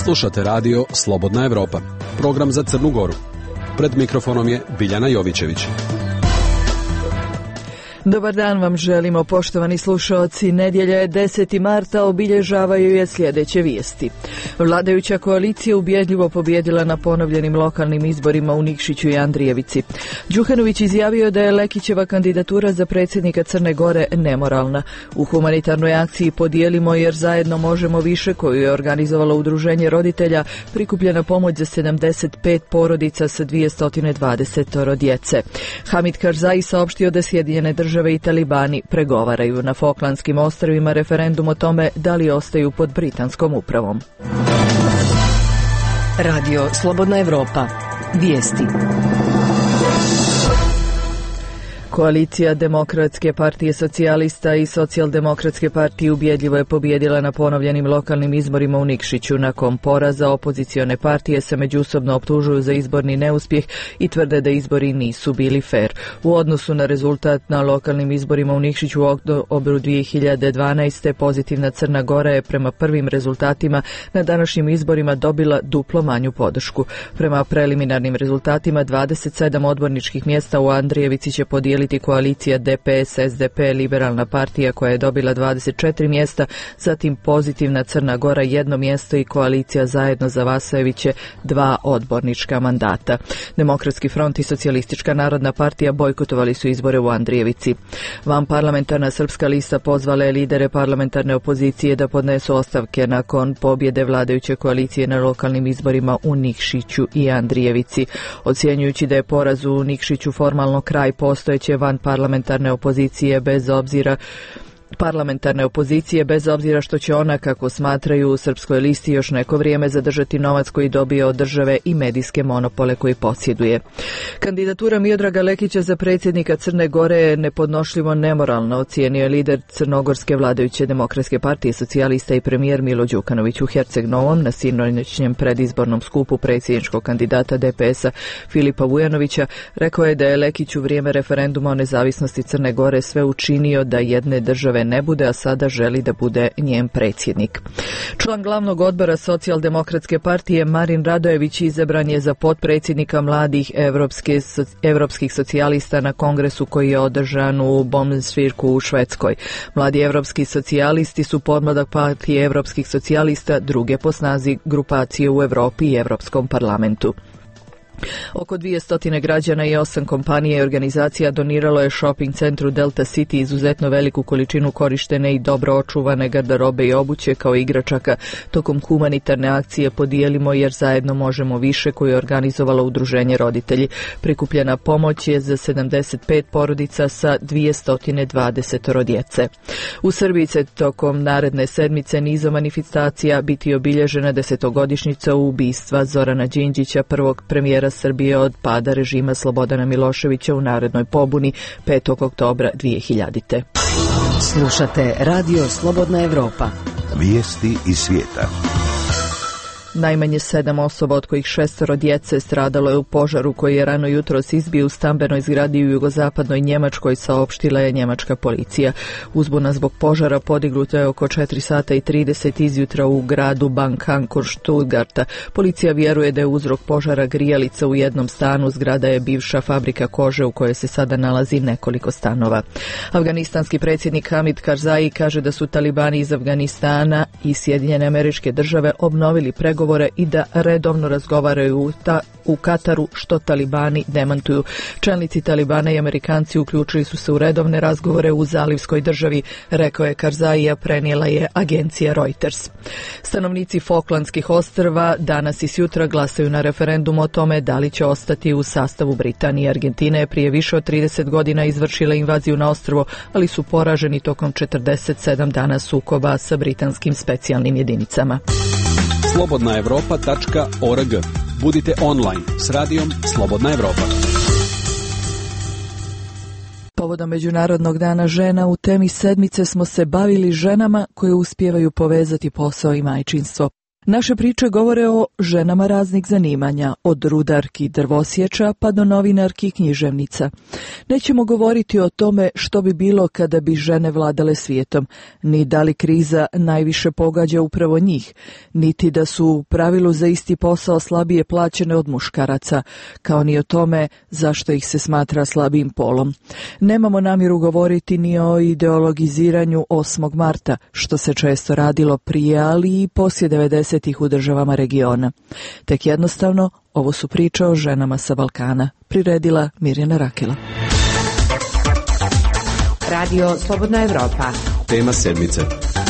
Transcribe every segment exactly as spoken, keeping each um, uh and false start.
Slušate radio Slobodna Evropa, program za Crnu Goru. Pred mikrofonom je Biljana Jovićević. Dobar dan vam želimo, poštovani slušaoci. Nedjelja je deseti marta, obilježavaju je sljedeće vijesti. Vladajuća koalicija ubjedljivo pobjedila na ponovljenim lokalnim izborima u Nikšiću i Andrijevici. Đukanović izjavio da je Lekićeva kandidatura za predsjednika Crne Gore nemoralna. U humanitarnoj akciji Podijelimo jer zajedno možemo više, koju je organizovalo udruženje roditelja, prikupljena pomoć za sedamdeset pet porodica sa dvjesto dvadeset djece. Hamid Karzai saopštio da Sjedinjene države i talibani pregovaraju na Falklandskim ostrvima referendum o tome da li ostaju pod britanskom upravom. Radio Slobodna Evropa. Vijesti. Koalicija Demokratske partije socijalista i Socijaldemokratske partije ubjedljivo je pobjedila na ponovljenim lokalnim izborima u Nikšiću. Nakon poraza opozicione partije se međusobno optužuju za izborni neuspjeh i tvrde da izbori nisu bili fer. U odnosu na rezultat na lokalnim izborima u Nikšiću u oktobru dvije hiljade dvanaeste. pozitivna Crna Gora je prema prvim rezultatima na današnjim izborima dobila duplo manju podršku. Prema preliminarnim rezultatima dvadeset sedam odborničkih mjesta u Andrijevici će podijeliti koalicija D P S S D P Liberalna partija koja je dobila dvadeset četiri mjesta, zatim pozitivna Crna Gora jedno mjesto i koalicija Zajedno za Vasajeviće dva odbornička mandata. Demokratski front i Socijalistička narodna partija bojkotovali su izbore u Andrijevici. Vanparlamentarna Srpska lista pozvala je lidere parlamentarne opozicije da podnesu ostavke nakon pobjede vladajuće koalicije na lokalnim izborima u Nikšiću i Andrijevici. Ocjenjujući da je poraz u Nikšiću formalno kraj postojeće van parlamentarne opozicije bez obzira parlamentarne opozicije, bez obzira što će ona, kako smatraju u Srpskoj listi, još neko vrijeme zadržati novac koji dobije od države i medijske monopole koji posjeduje. Kandidatura Miodraga Lekića za predsjednika Crne Gore je nepodnošljivo nemoralna, ocijenio je lider crnogorske vladajuće Demokratske partije socijalista i premijer Milo Đukanović u Herceg Novom na sinoćnjem predizbornom skupu predsjedničkog kandidata D P S-a Filipa Vujanovića. Rekao je da je Lekić u vrijeme referenduma o nezavisnosti Crne Gore sve učinio da jedne države ne bude, a sada želi da bude njen predsjednik. Član glavnog odbora Socijaldemokratske partije Marin Radojević izabran je za potpredsjednika mladih evropske, evropskih socijalista na kongresu koji je održan u Bomensvirku u Švedskoj. Mladi evropski socijalisti su podmladak partije evropskih socijalista, druge po snazi grupacije u Europi i Europskom parlamentu. Oko dvjesto građana i osam kompanija i organizacija doniralo je shopping centru Delta City izuzetno veliku količinu korištene i dobro očuvane garderobe i obuće kao igračaka tokom humanitarne akcije Podijelimo jer zajedno možemo više koju je organizovalo udruženje roditelji. Prikupljena pomoć je za sedamdeset pet porodica sa dvjesto dvadeset djece. U Srbiji će tokom naredne sedmice niza manifestacija biti obilježena desetogodišnjica ubistva Zorana Đinđića, prvog premijera Srbije od pada režima Slobodana Miloševića u narednoj pobuni petog oktobra dvije hiljadite. Slušate radio Slobodna Evropa. Vijesti iz svijeta. Najmanje sedam osoba, od kojih šestoro djece, stradalo je u požaru koji je rano jutros izbio u stambenoj zgradi u jugozapadnoj Njemačkoj, saopštila je njemačka policija. Uzbuna zbog požara podignuta je oko četiri sata i trideset izjutra u gradu Bankan kod Stuttgarta. Policija vjeruje da je uzrok požara grijalica u jednom stanu. Zgrada je bivša fabrika kože u kojoj se sada nalazi nekoliko stanova. Afganistanski predsjednik Hamid Karzai kaže da su talibani iz Afganistana i Sjedinjene Američke Države obnovili pregovore i da redovno razgovaraju u, ta, u Kataru, što talibani demantuju. Čelnici talibana i Amerikanci uključili su se u redovne razgovore u zalivskoj državi, rekao je Karzai, a prenijela je agencija Reuters. Stanovnici Falklandskih ostrva danas i sjutra glasaju na referendum o tome da li će ostati u sastavu Britanije. Argentina je prije više od trideset godina izvršila invaziju na ostrvo, ali su poraženi tokom četrdeset sedam dana sukoba sa britanskim specijalnim jedinicama. slobodna evropa tačka org. Budite online s radijom Slobodna Evropa. Povodom Međunarodnog dana žena u temi sedmice smo se bavili ženama koje uspijevaju povezati posao i majčinstvo. Naše priče govore o ženama raznih zanimanja, od rudarki i drvosječa pa do novinarki i književnica. Nećemo govoriti o tome što bi bilo kada bi žene vladale svijetom, ni da li kriza najviše pogađa upravo njih, niti da su u pravilu za isti posao slabije plaćene od muškaraca, kao ni o tome zašto ih se smatra slabijim polom. Nemamo namjeru govoriti ni o ideologiziranju osmog marta, što se često radilo prije, ali i poslije devedesetih u državama regiona. Tek jednostavno, ovo su priče o ženama sa Balkana, priredila Mirjana Rakela. Radio Slobodna Evropa. Tema sedmice.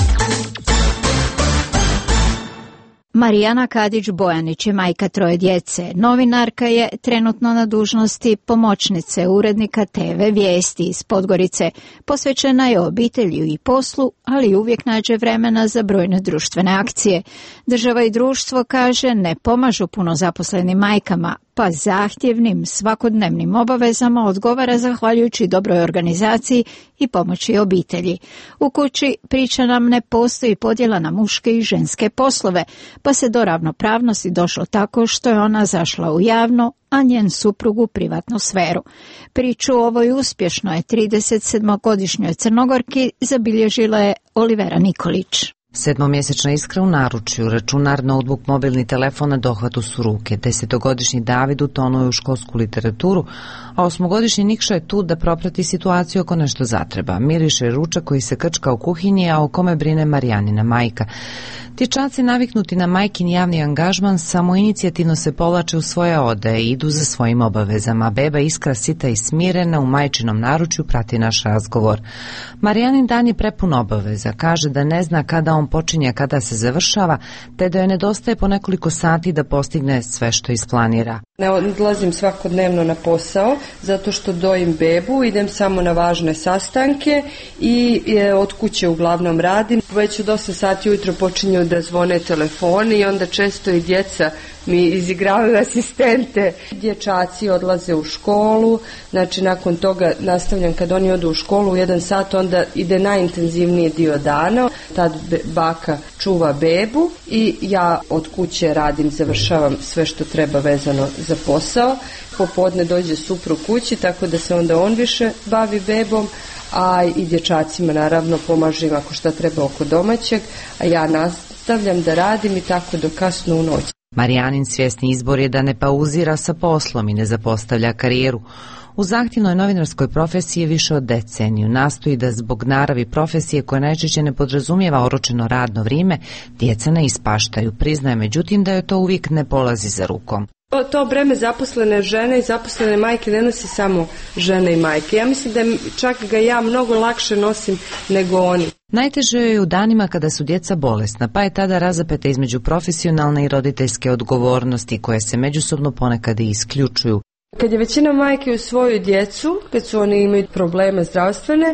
Marijana Kadić-Bojanić je majka troje djece. Novinarka je trenutno na dužnosti pomoćnice urednika te ve Vijesti iz Podgorice. Posvećena je obitelji i poslu, ali uvijek nađe vremena za brojne društvene akcije. Država i društvo, kaže, ne pomažu puno zaposlenim majkama, pa zahtjevnim svakodnevnim obavezama odgovara zahvaljujući dobroj organizaciji i pomoći obitelji. U kući, priča nam, ne postoji podjela na muške i ženske poslove, pa se do ravnopravnosti došlo tako što je ona zašla u javno, a njen suprug u privatnu sferu. Priču o ovoj uspješnoj tridesetsedmogodišnjoj Crnogorki zabilježila je Olivera Nikolić. Sedmomjesečna Iskra u naručju, računar, notebook, mobilni telefon na dohvatu su ruke. Desetogodišnji David utonuje u školsku literaturu, a osmogodišnji Nikša je tu da proprati situaciju ako nešto zatreba. Miriše ručak koji se krčka u kuhinji, a o kome brine Marijanina majka. Dječaci naviknuti na majkin javni angažman samo inicijativno se povlače u svoje ode i idu za svojim obavezama. Beba Iskra, sita i smirena, u majčinom naručju prati naš razgovor. Marijanin dan je prepun obaveza. Kaže da ne zna kada on počinje, kada se završava, te da joj nedostaje po nekoliko sati da postigne sve što isplanira. Ne odlazim svakodnevno na posao zato što dojim bebu, idem samo na važne sastanke i je, od kuće uglavnom radim. Već od osam sati ujutro počinju da zvone telefoni i onda često i djeca mi izigravaju asistente. Dječaci odlaze u školu, znači nakon toga nastavljam kad oni odu u školu u jedan sat, onda ide najintenzivniji dio dana. Tad baka čuva bebu i ja od kuće radim, završavam sve što treba vezano za posao. Popodne dođe suprug kući, tako da se onda on više bavi bebom, a i dječacima naravno pomažem ako šta treba oko domaćeg, a ja nastavljam da radim i tako do kasno u noć. Marijanin svjesni izbor je da ne pauzira sa poslom i ne zapostavlja karijeru. U zahtjevnoj novinarskoj profesiji je više od deceniju. Nastoji da zbog naravi profesije, koja najčešće ne podrazumijeva oročeno radno vrijeme, djeca ne ispaštaju. Priznaje međutim da joj to uvijek ne polazi za rukom. To breme zaposlene žene i zaposlene majke ne nosi samo žene i majke. Ja mislim da čak ga ja mnogo lakše nosim nego oni. Najteže je u danima kada su djeca bolesna, pa je tada razapeta između profesionalne i roditeljske odgovornosti, koje se međusobno ponekad i isključuju. Kad je većina majke u svoju djecu, kad su oni imaju probleme zdravstvene,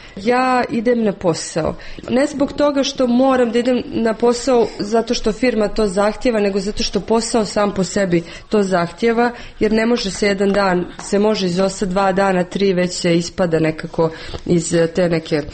ja idem na posao. Ne zbog toga što moram da idem na posao zato što firma to zahtjeva, nego zato što posao sam po sebi to zahtjeva, jer ne može se jedan dan, se može izostati dva dana, tri, već se ispada nekako iz te neke,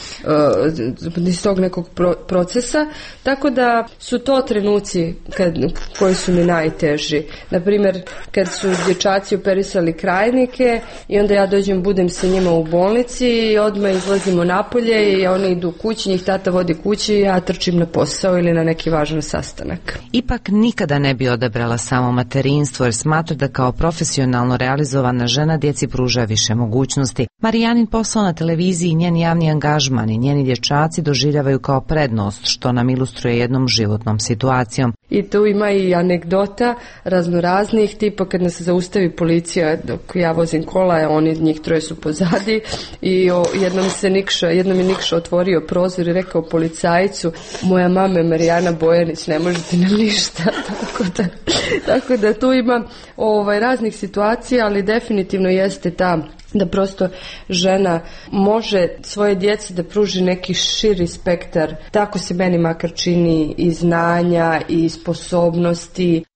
uh, iz tog nekog pro, procesa. Tako da su to trenuci kad, koji su mi najteži. Naprimjer, kad su dječaci operisali krajnike i onda ja dođem, budem sa njima u bolnici i odmah izlazimo napolje i oni idu kući, njih tata vodi kući i ja trčim na posao ili na neki važan sastanak. Ipak nikada ne bi odabrala samo materinstvo, jer smatra da kao profesionalno realizovana žena djeci pruža više mogućnosti. Marijanin posao na televiziji i njen javni angažman i njeni dječaci doživljavaju kao prednost, što nam ilustruje jednom životnom situacijom. I tu ima i anegdota raznoraznih, tipa kad nas zaustavi policija dok ja vozim kola, oni njih troje su pozadi i o, jednom se Nikša, jednom je Nikša otvorio prozor i rekao policajcu, moja mama je Marijana Bojanić, ne možete nam ništa. tako, da, tako da tu ima ovaj, raznih situacija, ali definitivno jeste ta da prosto žena može svoje djeci da pruži neki širi spektar. Tako se meni makar čini i znanja i sposobnosti.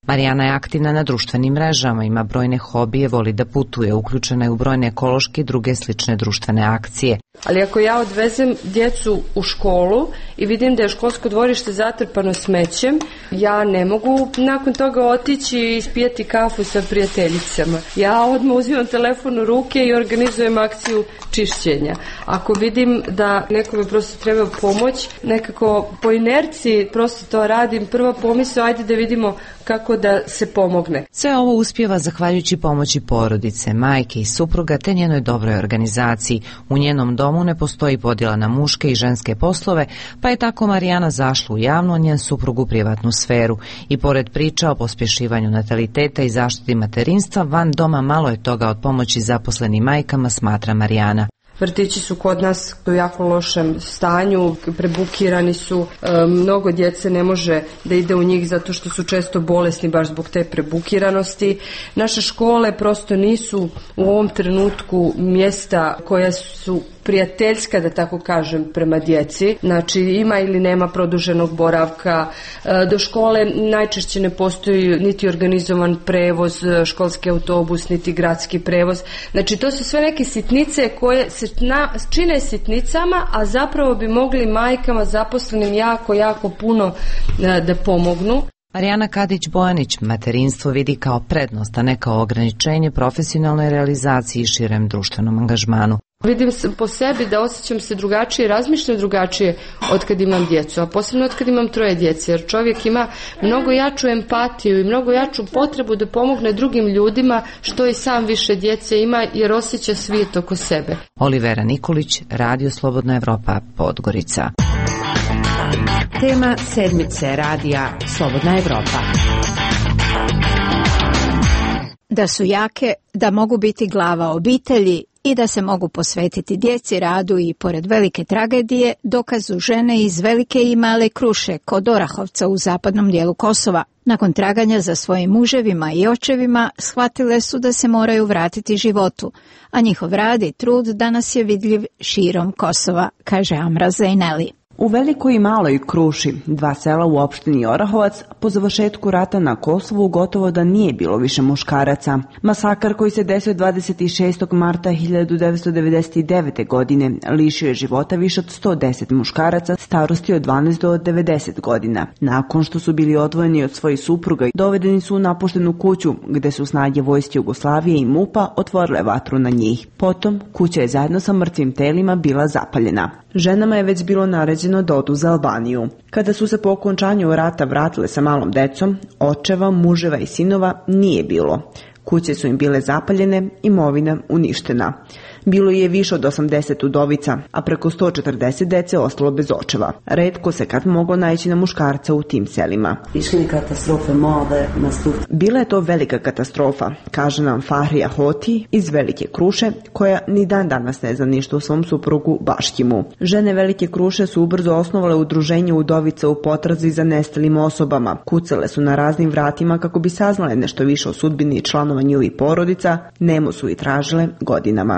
Marijana je aktivna na društvenim mrežama, ima brojne hobije, voli da putuje, uključena je u brojne ekološke i druge slične društvene akcije. Ali ako ja odvezem djecu u školu i vidim da je školsko dvorište zatrpano smećem, ja ne mogu nakon toga otići i ispijati kafu sa prijateljicama. Ja odmah uzimam telefon u ruke i organizujem akciju čišćenja. Ako vidim da nekome prosto treba pomoć, nekako po inerciji prosto to radim. Prva pomisao, ajde da vidimo kako da se pomogne. Sve ovo uspijeva zahvaljujući pomoći porodice, majke i supruga te njenoj dobroj organizaciji. U njenom domu ne postoji podjela na muške i ženske poslove, pa je tako Marijana zašla u javnu, a njen suprug u privatnu sferu. I pored priča o pospješivanju nataliteta i zaštiti materinstva, van doma malo je toga od pomoći zaposlenim majkama, smatra Marijana. Vrtići su kod nas u jako lošem stanju, prebukirani su, e, mnogo djece ne može da ide u njih zato što su često bolesni baš zbog te prebukiranosti. Naše škole prosto nisu u ovom trenutku mjesta koja su prijateljska, da tako kažem, prema djeci. Znači ima ili nema produženog boravka. E, do škole najčešće ne postoji niti organizovan prevoz, školski autobus, niti gradski prevoz. Znači to su sve neke sitnice koje se na, čine sitnicama, a zapravo bi mogli majkama zaposlenim jako, jako puno e, da pomognu. Marijana Kadić-Bojanić materinstvo vidi kao prednost, a ne kao ograničenje profesionalnoj realizaciji i širem društvenom angažmanu. Vidim po sebi da osjećam se drugačije, razmišljam drugačije od kad imam djecu, a posebno od kad imam troje djece, jer čovjek ima mnogo jaču empatiju i mnogo jaču potrebu da pomogne drugim ljudima, što i sam više djece ima, jer osjeća svijet oko sebe. Olivera Nikolić, Radio Slobodna Evropa, Podgorica. Tema sedmice radija Slobodna Evropa. Da su jake, da mogu biti glava obitelji i da se mogu posvetiti djeci, radu i pored velike tragedije, dokazu žene iz Velike i Male Kruše kod Orahovca u zapadnom dijelu Kosova. Nakon traganja za svojim muževima i očevima, shvatile su da se moraju vratiti životu, a njihov rad i trud danas je vidljiv širom Kosova, kaže Amra Zejneli. U Velikoj i Maloj Kruši, dva sela u opštini Orahovac, po završetku rata na Kosovu gotovo da nije bilo više muškaraca. Masakar koji se desio dvadeset šestog marta hiljadu devetsto devedeset devete. godine lišio je života više od sto deset muškaraca starosti od dvanaest do devedeset godina. Nakon što su bili odvojeni od svojih supruga, dovedeni su u napuštenu kuću gde su snage vojske Jugoslavije i MUP-a otvorile vatru na njih. Potom kuća je zajedno sa mrtvim telima bila zapaljena. Ženama je već bilo naređeno da odu za Albaniju. Kada su se po okončanju rata vratile sa malom decom, očeva, muževa i sinova nije bilo. Kuće su im bile zapaljene, imovina uništena. Bilo je više od osamdeset udovica, a preko sto četrdeset dece ostalo bez očeva. Retko se kad moglo naći na muškarca u tim selima. Bila je to velika katastrofa, kaže nam Fahrija Hoti iz Velike Kruše, koja ni dan danas ne zna ništa o svom suprugu Baškimu. Žene Velike Kruše su ubrzo osnovale udruženje udovica u potrazi za nestalim osobama. Kucale su na raznim vratima kako bi saznale nešto više o sudbini članova njihovih porodica, nemo su i tražile godinama.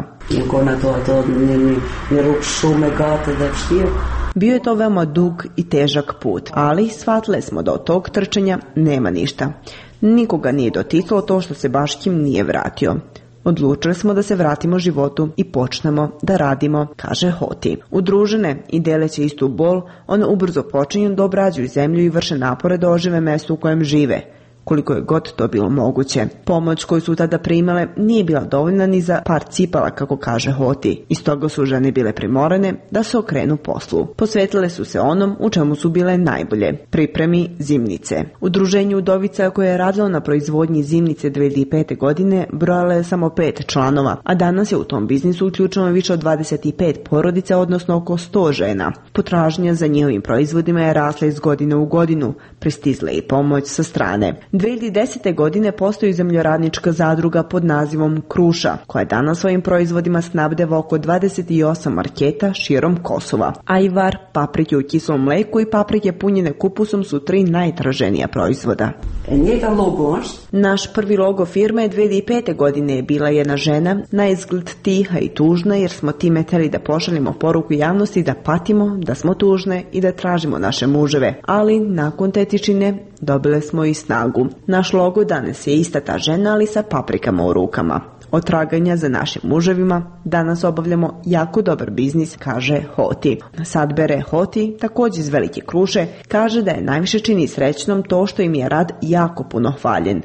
Bio je to veoma dug i težak put, ali shvatile smo da od tog trčanja nema ništa. Nikoga nije doticalo to što se Baškim nije vratio. Odlučili smo da se vratimo životu i počnemo da radimo, kaže Hoti. Udružene i deleće istu bol, one ubrzo počinju da obrađuju zemlju i vrše napore da ožive mesto u kojem žive, koliko je god to bilo moguće. Pomoć koju su tada primale nije bila dovoljna ni za par cipala, kako kaže Hoti. Iz toga su žene bile primorane da se okrenu poslu. Posvetile su se onom u čemu su bile najbolje, pripremi zimnice. Udruženje udovica koje je radilo na proizvodnji zimnice dve hiljade pete. godine brojalo je samo pet članova, a danas je u tom biznisu uključeno više od dvadeset pet porodica, odnosno oko sto žena. Potražnja za njihovim proizvodima je rasla iz godine u godinu, pristizla i pomoć sa strane. dve hiljade desete. godine postoji zemljoradnička zadruga pod nazivom Kruša, koja danas svojim proizvodima snabdeva oko dvadeset osam marketa širom Kosova. Ajvar, paprike u kiselom mleku i paprike punjene kupusom su tri najtraženija proizvoda. Naš prvi logo firme dve hiljade pete. godine je bila jedna žena, na izgled tiha i tužna, jer smo time hteli da pošaljemo poruku javnosti da patimo, da smo tužne i da tražimo naše muževe. Ali nakon te tišine dobile smo i snagu. Naš logo danas je ista ta žena, ali sa paprikama u rukama. Od traganja za našim muževima danas obavljamo jako dobar biznis, kaže Hoti. Sadbere Hoti, također iz Velike Kruše, kaže da je najviše čini srećnom to što im je rad jako puno hvaljen.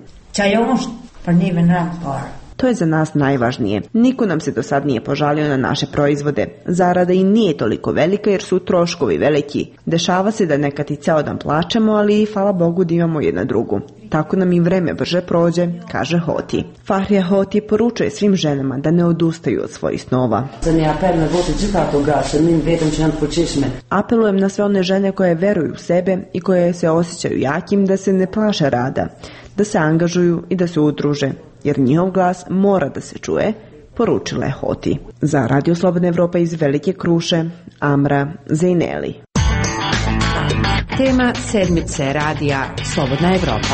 To je za nas najvažnije. Niko nam se do sad nije požalio na naše proizvode. Zarada i nije toliko velika jer su troškovi veliki. Dešava se da nekad i ceo dan plačemo, ali hvala Bogu da imamo jedna drugu. Tako nam i vreme brže prođe, kaže Hoti. Fahrija Hoti poručuje svim ženama da ne odustaju od svojih snova. Apelujem na sve one žene koje veruju u sebe i koje se osjećaju jakim da se ne plaše rada, da se angažuju i da se udruže, jer njihov glas mora da se čuje, poručila je Hoti. Za Radio Slobodna Evropa iz Velike Kruše, Amra Zejneli. Tema sedmice radija Slobodna Evropa.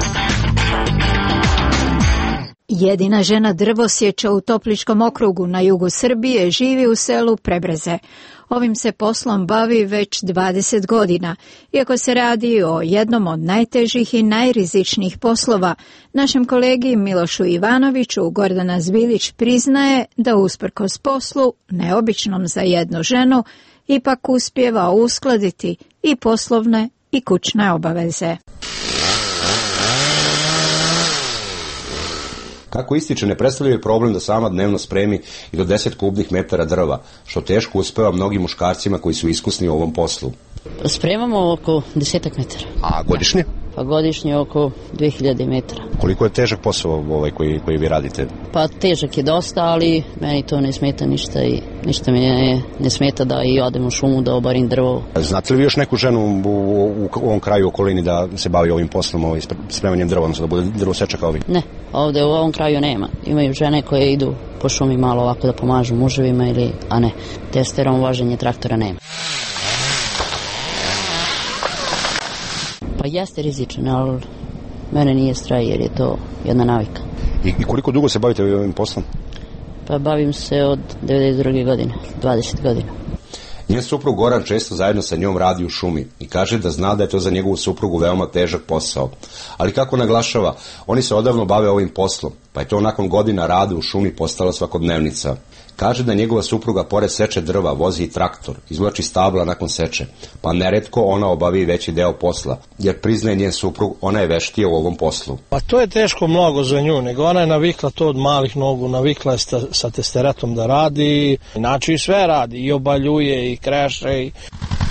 Jedina žena drvosječa u Topličkom okrugu na jugu Srbije živi u selu Prebreze. Ovim se poslom bavi već dvadeset godina. Iako se radi o jednom od najtežih i najrizičnijih poslova, našem kolegi Milošu Ivanoviću Gordana Zbilić priznaje da usprkos poslu, neobičnom za jednu ženu, ipak uspijeva uskladiti i poslovne i kućne obaveze. Kako ističe, ne predstavljaju problem da sama dnevno spremi i do deset kubnih metara drva, što teško uspeva mnogim muškarcima koji su iskusni u ovom poslu. Spremamo oko desetak metara. A godišnje? Pa godišnje oko dve hiljade metara. Koliko je težak posao ovaj koji, koji vi radite? Pa težak je dosta, ali meni to ne smeta ništa i ništa mi ne, ne smeta da i odem u šumu da obarim drvo. Znate li vi još neku ženu u, u, u ovom kraju, u okolini da se bavi ovim poslom, ovaj, spremanjem drva, odnosno da bude drvoseča kao vi? Ne, ovde u ovom kraju nema. Imaju žene koje idu po šumi malo ovako da pomažu muževima, ili, a ne, testerom važenje traktora nema. Pa jeste rizičan, ali mene nije strah jer je to jedna navika. I, i koliko dugo se bavite ovim poslom? Pa bavim se od devedeset druge godine, dvadeset godina. Njen suprug Goran često zajedno sa njom radi u šumi i kaže da zna da je to za njegovu suprugu veoma težak posao. Ali kako naglašava, oni se odavno bave ovim poslom, pa je to nakon godina rada u šumi postala svakodnevnica. Kaže da njegova supruga pored seče drva vozi i traktor, izvlači stabla nakon seče, pa neretko ona obavi veći deo posla, jer priznaje njen suprug, ona je veštija u ovom poslu. Pa to je teško mnogo za nju, nego ona je navikla to od malih nogu, navikla je sta, sa testeretom da radi, inače i sve radi, i obaljuje, i kreše, i...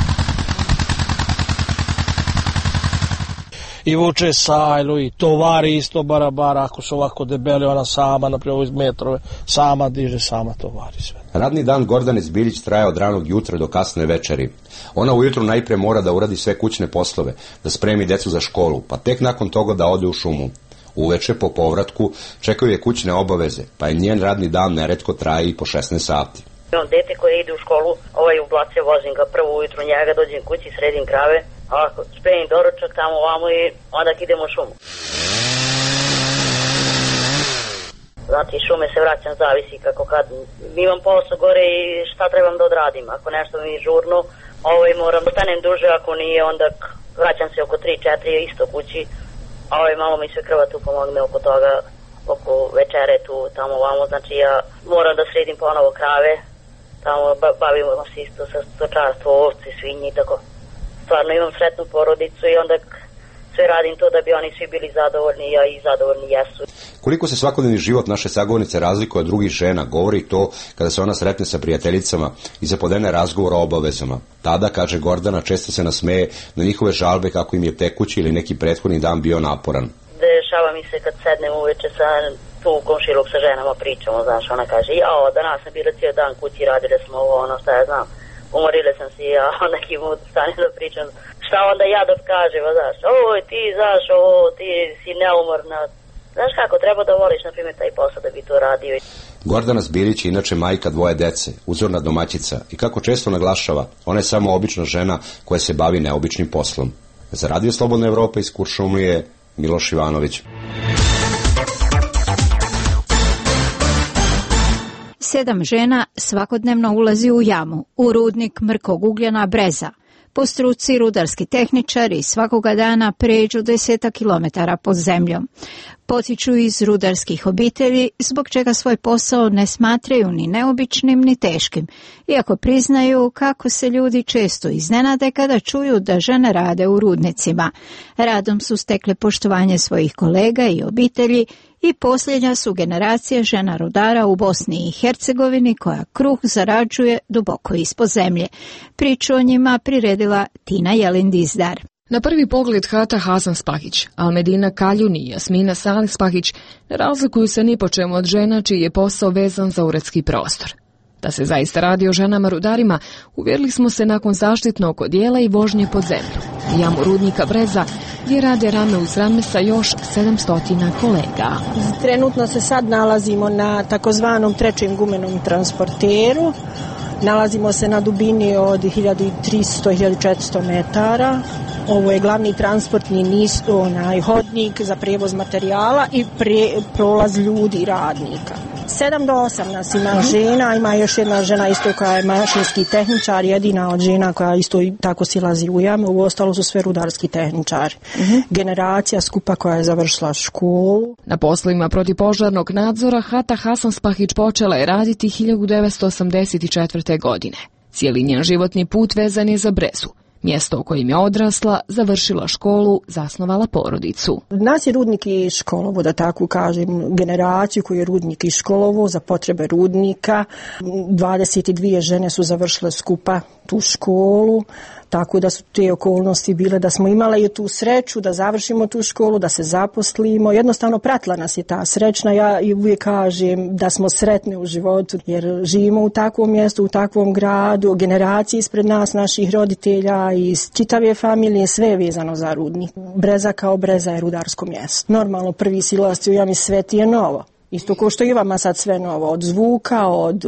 i vuče sajlu i tovari isto barabara, ako su ovako debeli, ona sama, naprijed iz metrove, sama diže, sama tovari sve. Radni dan Gordane Zbilić traje od ranog jutra do kasne večeri. Ona ujutru najpre mora da uradi sve kućne poslove, da spremi decu za školu, pa tek nakon toga da ode u šumu. Uveče po povratku čekaju je kućne obaveze, pa je njen radni dan neretko traje i po šesnaest sati. Imam dete koje ide u školu, ovaj u Blace, vozim ga prvo ujutru njega, dođem kući, sredim krave, ovako, spremim doručak tamo ovamo i onda idemo u šumu. Znači, šume se vraćam, zavisi kako kad. Imam posao gore i šta trebam da odradim. Ako nešto mi je žurno, ovaj, moram da stanem duže, ako nije, onda vraćam se oko tri četiri isto kući. Ovaj, malo mi se krva tu pomogne oko toga, oko večere tu, tamo ovamo. Znači, ja moram da sredim ponovo krave, tamo bavimo se isto sa stočarstvo, ovci, svinji i tako. Stvarno imam sretnu porodicu i onda sve radim to da bi oni svi bili zadovoljni, ja i zadovoljni jesu. Koliko se svakodnevni život naše sagovornice razlikuje od drugih žena, govori to kada se ona sretne sa prijateljicama i zapodene razgovor o obavezama. Tada, kaže Gordana, često se nasmeje na njihove žalbe kako im je tekući ili neki prethodni dan bio naporan. Dešava mi se kad sednem uveče sa tu u komšiluk sa ženama pričamo, znaš, ona kaže, jao, danas sam bila cijel dan kući, radile smo ovo, ono, šta ja znam. Umorile sam se i ja, onda kim stane da pričam. Šta onda ja da kažem, znaš, oj, ti, znaš, ovo, ti si neumorna. Znaš kako, treba da voliš, na primjer, taj posao da bi to radio. Gordana Zbilić je inače majka dvoje dece, uzorna domaćica i kako često naglašava, ona je samo obična žena koja se bavi neobičnim poslom. Za Radio Slobodna Evropa iz Kuršumlije, Miloš Ivanović. Sedam žena svakodnevno ulazi u jamu, u rudnik mrkog ugljena Breza. Po struci rudarski tehničari svakoga dana pređu deseta kilometara pod zemljom. Potiču iz rudarskih obitelji, zbog čega svoj posao ne smatraju ni neobičnim ni teškim, iako priznaju kako se ljudi često iznenade kada čuju da žene rade u rudnicima. Radom su stekle poštovanje svojih kolega i obitelji i posljednja su generacija žena rudara u Bosni i Hercegovini koja kruh zarađuje duboko ispod zemlje. Priču o njima priredila Tina Jelin-Dizdar. Na prvi pogled Hata Hasan Spahić, Almedina Kaljun i Jasmina Salih Spahić ne razlikuju se ni po čemu od žena čiji je posao vezan za uredski prostor. Da se zaista radi o ženama rudarima, uvjerili smo se nakon zaštitnog odjela i vožnje pod zemlju. Jamu rudnika Breza, gdje rade rame uz rame sa još sedamsto kolega. Trenutno se sad nalazimo na takozvanom trećem gumenom transporteru. Nalazimo se na dubini od hiljadu tristo do hiljadu četiristo metara. Ovo je glavni transportni niz, onaj hodnik za prijevoz materijala i pre, prolaz ljudi i radnika. Sedam do osam nas ima žena, ima još jedna žena isto koja je mašinski tehničar, jedina od žena koja isto tako silazi u jame, u ostalo su sve rudarski tehničari. Uh-huh. Generacija skupa koja je završila školu. Na poslovima protivpožarnog nadzora Hata Hasan Spahić počela je raditi hiljadu devetsto osamdeset četvrte. godine. Cijeli njen životni put vezan je za Brezu. Mjesto u kojem je odrasla, završila školu, zasnovala porodicu. Nas je rudnik i školovo, da tako kažem, generaciju koju je rudnik i školovo za potrebe rudnika. dvadeset dvije žene su završile skupa tu školu, tako da su te okolnosti bile da smo imali i tu sreću da završimo tu školu, da se zaposlimo. Jednostavno pratila nas je ta srećna. Ja i uvijek kažem da smo sretne u životu jer živimo u takvom mjestu, u takvom gradu, generacije ispred nas, naših roditelja i čitave familije, sve je vezano za rudnik. Breza kao Breza je rudarsko mjesto. Normalno prvi silasci u jami sve ti je novo. Isto kao što i vama sad sve novo, od zvuka, od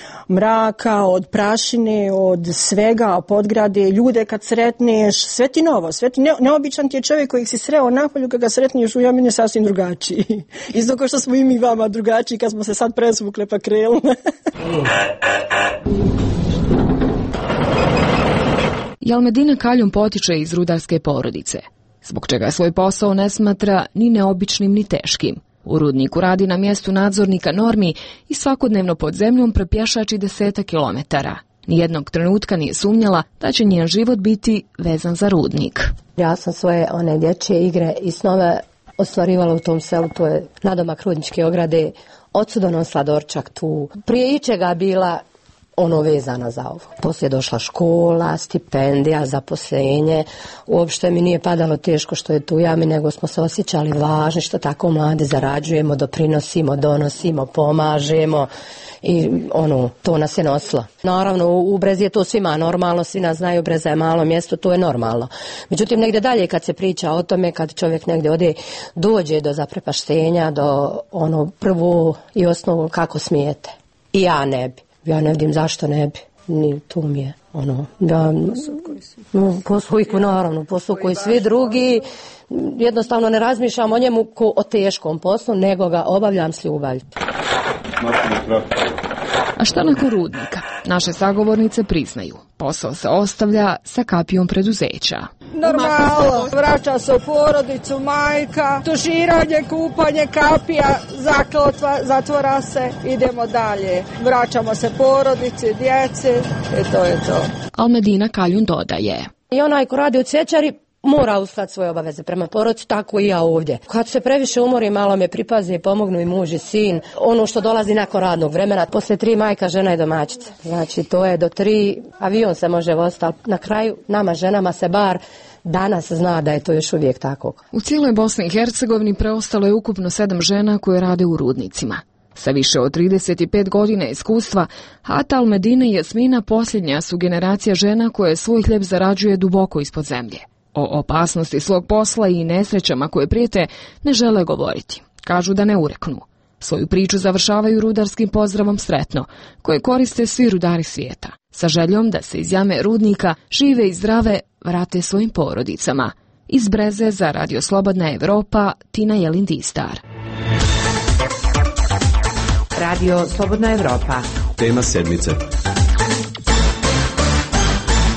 mraka, od prašine, od svega, podgrade, ljude kad sretneš, sve ti novo, sve ti ne, neobičan ti je čovjek kojeg si sreo napolju kad ga sretneš u jamini sasvim drugačiji. Isto kao što smo i mi vama drugačiji kad smo se sad presvukle pa krelne. Jalmedina Kaljun potiče iz rudarske porodice, zbog čega svoj posao ne smatra ni neobičnim ni teškim. U rudniku radi na mjestu nadzornika normi i svakodnevno pod zemljom prepješači deseta kilometara. Nijednog trenutka nije sumnjala da će njen život biti vezan za rudnik. Ja sam svoje one dječje igre i snove ostvarivala u tom selu, to je nadomak rudničke ograde, odsud ono Sladorčak tu. Prije ičega bila ono vezana za ovo. Poslije je došla škola, stipendija, zaposlenje. Uopšte mi nije padalo teško što je tu jami, nego smo se osjećali važni što tako mlade zarađujemo, doprinosimo, donosimo, pomažemo i ono, to nas je nosilo. Naravno, u Brezi je to svima normalno, svi nas znaju, Breza je malo mjesto, to je normalno. Međutim, negdje dalje kad se priča o tome, kad čovjek negdje ode, dođe do zaprepaštenja, do ono prvo i osnovu kako smijete. I ja ne bi. Ja ne vidim zašto ne bi, ni tu mi je, ono, ja, posao koji, naravno, posao koji svi drugi, jednostavno ne razmišljam o njemu ko o teškom poslu, nego ga obavljam s ljubavlju. A šta nakon rudnika? Naše sagovornice priznaju, posao se ostavlja sa kapijom preduzeća. Normalno, vraća se u porodicu, majka, tuširanje, kupanje, kapija, zaklotva, zatvora se, idemo dalje. Vraćamo se porodici, djeci i to je to. Almedina Kaljun dodaje. I onaj ko radi u cvjećari mora uslati svoje obaveze prema porodici, tako i ja ovdje. Kad se previše umori, malo me pripazi, pomognu i muž i sin. Ono što dolazi nakon radnog vremena, poslije tri majka, žena i domaćica. Znači to je do tri, avion se može voziti, ali na kraju nama ženama se bar danas zna da je to još uvijek tako. U cijeloj Bosni i Hercegovini preostalo je ukupno sedam žena koje rade u rudnicima. Sa više od trideset pet godina iskustva, Hata, Almedina i Jasmina posljednja su generacija žena koje svoj hljeb zarađuje duboko ispod zemlje. O opasnosti svog posla i nesrećama koje prijete ne žele govoriti. Kažu da ne ureknu. Svoju priču završavaju rudarskim pozdravom sretno, koje koriste svi rudari svijeta, sa željom da se iz jame rudnika žive i zdrave vrate svojim porodicama. Iz Breze za Radio Slobodna Evropa, Tina Jelin-Dizdar. Radio Slobodna Evropa. Tema sedmice.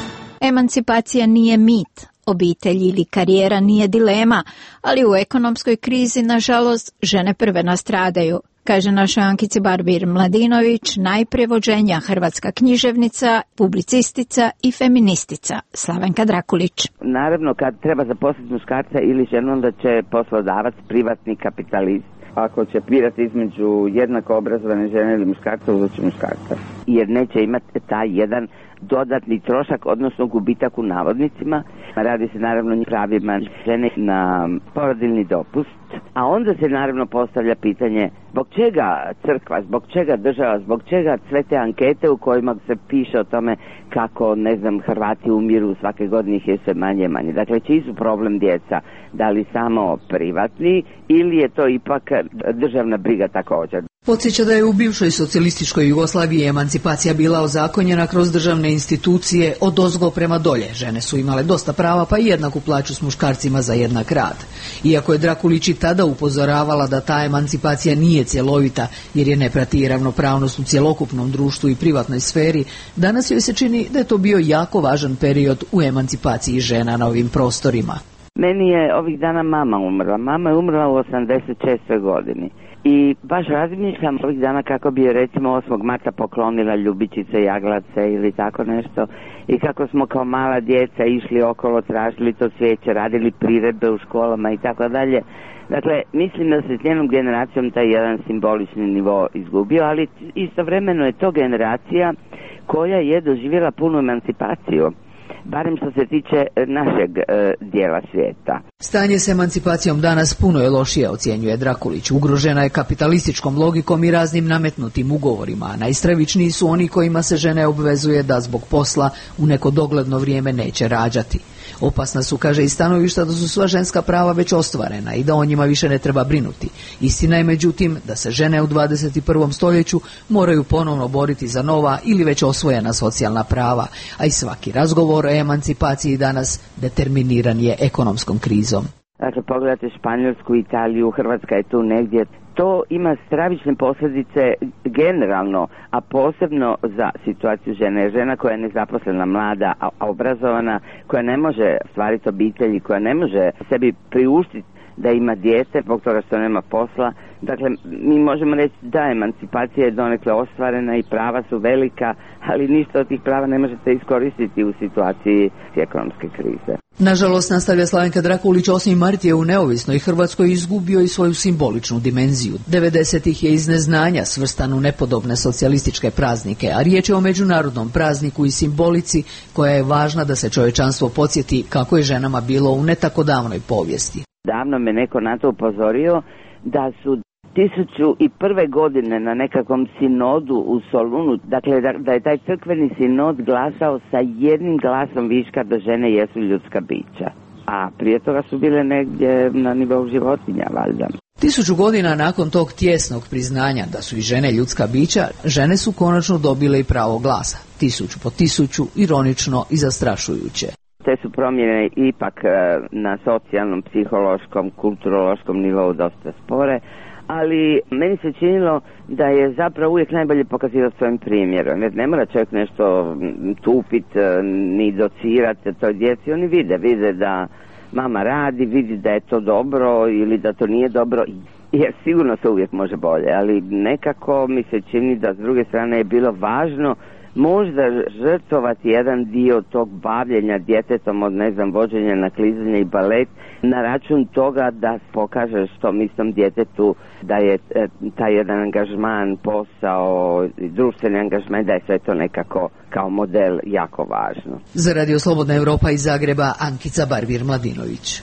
Emancipacija nije mit, obitelj ili karijera nije dilema, ali u ekonomskoj krizi, nažalost, žene prve nastradaju, kaže našoj Ankici Barbir-Mladinović, najprevođenja hrvatska književnica, publicistica i feministica Slavenka Drakulić. Naravno, kad treba zaposliti muškarca ili ženu, onda će poslodavac, privatni kapitalist, ako će birati između jednako obrazovane žene ili muškarca, uzet će muškarca. Jer neće imati taj jedan dodatni trošak, odnosno gubitak u navodnicima. Radi se naravno o pravima žene na porodiljni dopust, a onda se naravno postavlja pitanje zbog čega crkva, zbog čega država, zbog čega sve te ankete u kojima se piše o tome kako, ne znam, Hrvati umiru, svake godine ih je sve manje i manje. Dakle, čiji su problem djeca? Da li samo privatni ili je to ipak državna briga također? Podsjeća da je u bivšoj socijalističkoj Jugoslaviji emancipacija bila ozakonjena kroz državne institucije od ozgo prema dolje. Žene su imale dosta prava, pa i jednaku plaću s muškarcima za jednak rad. Iako je Drakulić i tada upozoravala da ta emancipacija nije cjelovita, jer je ne prati i ravnopravnost u cjelokupnom društvu i privatnoj sferi, danas joj se čini da je to bio jako važan period u emancipaciji žena na ovim prostorima. Meni je ovih dana mama umrla. Mama je umrla u osamdeset šestoj godini. I baš razmišljam ovih dana kako bi je recimo osmog marta poklonila ljubičice, jaglace ili tako nešto. I kako smo kao mala djeca išli okolo, tražili to cvijeće, radili priredbe u školama i tako dalje. Dakle, mislim da se s njenom generacijom taj jedan simbolični nivo izgubio, ali istovremeno je to generacija koja je doživjela punu emancipaciju, barem što se tiče našeg e, dijela svijeta. Stanje s emancipacijom danas puno je lošije, ocjenjuje Drakulić. Ugrožena je kapitalističkom logikom i raznim nametnutim ugovorima, a najstravičniji su oni kojima se žene obvezuje da zbog posla u neko dogledno vrijeme neće rađati. Opasna su, kaže, i stanovišta da su sva ženska prava već ostvarena i da o njima više ne treba brinuti. Istina je međutim da se žene u dvadeset prvom stoljeću moraju ponovno boriti za nova ili već osvojena socijalna prava, a i svaki razgovor o emancipaciji danas determiniran je ekonomskom krizom. Dakle, pogledajte Španjolsku, Italiju, Hrvatska je tu negdje. To ima stravične posljedice generalno, a posebno za situaciju žene. Žena koja je nezaposlena, mlada, a obrazovana, koja ne može stvariti obitelji, koja ne može sebi priuštiti da ima dijete zbog toga što nema posla. Dakle, mi možemo reći da emancipacija je donekle ostvarena i prava su velika, ali ništa od tih prava ne možete iskoristiti u situaciji ekonomske krize. Nažalost, nastavlja Slavenka Drakulić, osmi mart je u neovisnoj Hrvatskoj izgubio i svoju simboličnu dimenziju. devedesetih je iz neznanja svrstan u nepodobne socijalističke praznike, a riječ je o međunarodnom prazniku i simbolici koja je važna da se čovječanstvo podsjeti kako je ženama bilo u ne tako davnoj povijesti. Davno me neko na to upozorio da su tisuću i prve godine na nekakvom sinodu u Solunu, dakle da, da je taj crkveni sinod glasao sa jednim glasom viška da žene jesu ljudska bića. A prije toga su bile negdje na nivou životinja, valjda. Tisuću godina nakon tog tjesnog priznanja da su i žene ljudska bića, žene su konačno dobile i pravo glasa. Tisuću po tisuću, ironično i zastrašujuće. Te su promjene ipak na socijalnom, psihološkom, kulturološkom nivou dosta spore, ali meni se činilo da je zapravo uvijek najbolje pokazivati svojim primjerom. Jer ne mora čovjek nešto tupit ni docirati toj djeci, oni vide, vide da mama radi, vidi da je to dobro ili da to nije dobro, jer sigurno se uvijek može bolje, ali nekako mi se čini da s druge strane je bilo važno možda žrtvovati jedan dio tog bavljenja djetetom od, ne znam, vođenja na klizanje i balet na račun toga da pokažeš tom istom djetetu da je e, taj jedan angažman, posao, društveni angažman, da je sve to nekako kao model jako važno. Za Radio Slobodna Europa iz Zagreba, Ankica Barbir-Mladinović.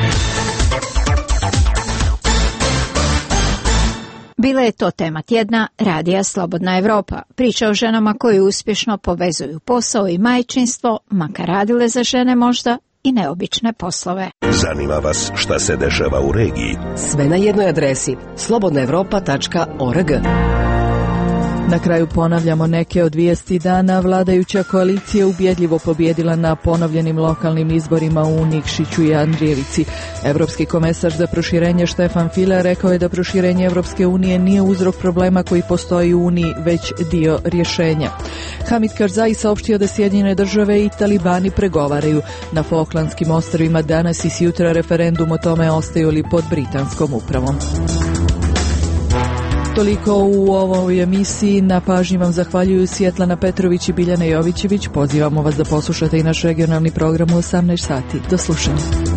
Bila je to tema tjedna Radija Slobodna Europa. Priča o ženama koje uspješno povezuju posao i majčinstvo, makar radile za žene možda i neobične poslove. Zanima vas šta se dešava u regiji? Sve na jednoj adresi slobodna europa tačka org. Na kraju ponavljamo neke od vijesti dana. Vladajuća koalicija ubjedljivo pobjedila na ponovljenim lokalnim izborima u Nikšiću i Andrijevici. Evropski komesar za proširenje Štefan File rekao je da proširenje Evropske unije nije uzrok problema koji postoji u Uniji, već dio rješenja. Hamid Karzai saopštio da Sjedinjene države i talibani pregovaraju. Na Falklandskim ostrvima danas i sjutra referendum o tome ostaju li pod britanskom upravom. Toliko u ovoj emisiji. Na pažnji vam zahvaljuju Svjetlana Petrović i Biljana Jovićević. Pozivamo vas da poslušate i naš regionalni program u osamnaest sati. Do slušanja.